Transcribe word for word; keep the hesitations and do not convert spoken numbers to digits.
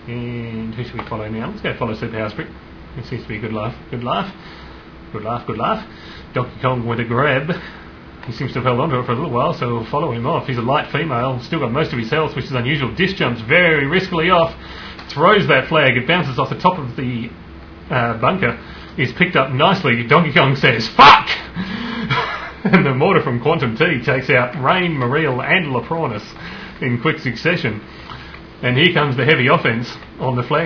And who should we follow now? Let's go follow Super Housebrick. It seems to be a good laugh. Good laugh. Good laugh, good laugh. Donkey Kong with a grab. He seems to have held onto it for a little while, so we'll follow him off. He's a light female, still got most of his health, which is unusual. Disc jumps very riskily off, throws that flag. It bounces off the top of the uh, bunker. Is picked up nicely. Donkey Kong says, "Fuck!" And the mortar from Quantum T takes out Rain, Mariel, and Lapronis in quick succession. And here comes the heavy offense on the flag.